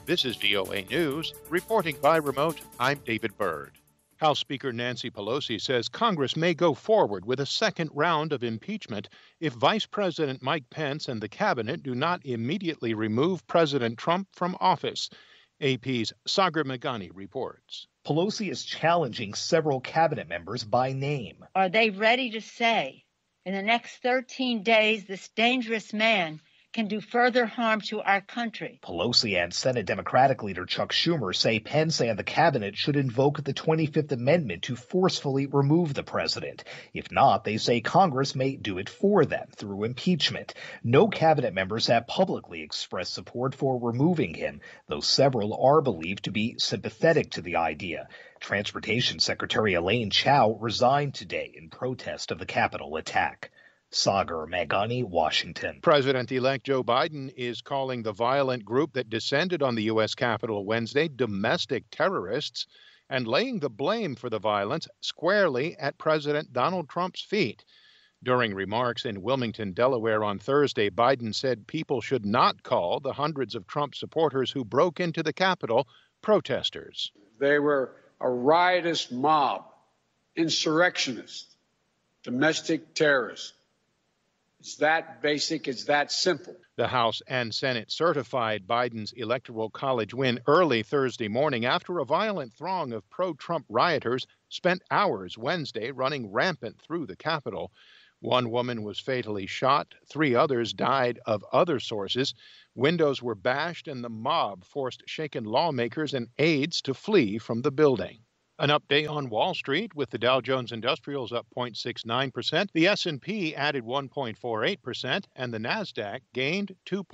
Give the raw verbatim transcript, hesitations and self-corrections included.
This is V O A News. Reporting by remote, I'm David Byrd. House Speaker Nancy Pelosi says Congress may go forward with a second round of impeachment if Vice President Mike Pence and the cabinet do not immediately remove President Trump from office. A P's Sagar Meghani reports. Pelosi is challenging several cabinet members by name. Are they ready to say, in the next thirteen days, this dangerous man can do further harm to our country? Pelosi and Senate Democratic leader Chuck Schumer say Pence and the cabinet should invoke the twenty-fifth Amendment to forcefully remove the president. If not, they say Congress may do it for them through impeachment. No cabinet members have publicly expressed support for removing him, though several are believed to be sympathetic to the idea. Transportation Secretary Elaine Chao resigned today in protest of the Capitol attack. Sagar Meghani, Washington. President-elect Joe Biden is calling the violent group that descended on the U S Capitol Wednesday domestic terrorists and laying the blame for the violence squarely at President Donald Trump's feet. During remarks in Wilmington, Delaware on Thursday, Biden said people should not call the hundreds of Trump supporters who broke into the Capitol protesters. They were a riotous mob, insurrectionists, domestic terrorists. It's that basic, it's that simple. The House and Senate certified Biden's Electoral College win early Thursday morning after a violent throng of pro-Trump rioters spent hours Wednesday running rampant through the Capitol. One woman was fatally shot. Three others died of other sources. Windows were bashed and the mob forced shaken lawmakers and aides to flee from the building. An update on Wall Street with the Dow Jones Industrials up zero point six nine percent, the S and P added one point four eight percent, and the Nasdaq gained two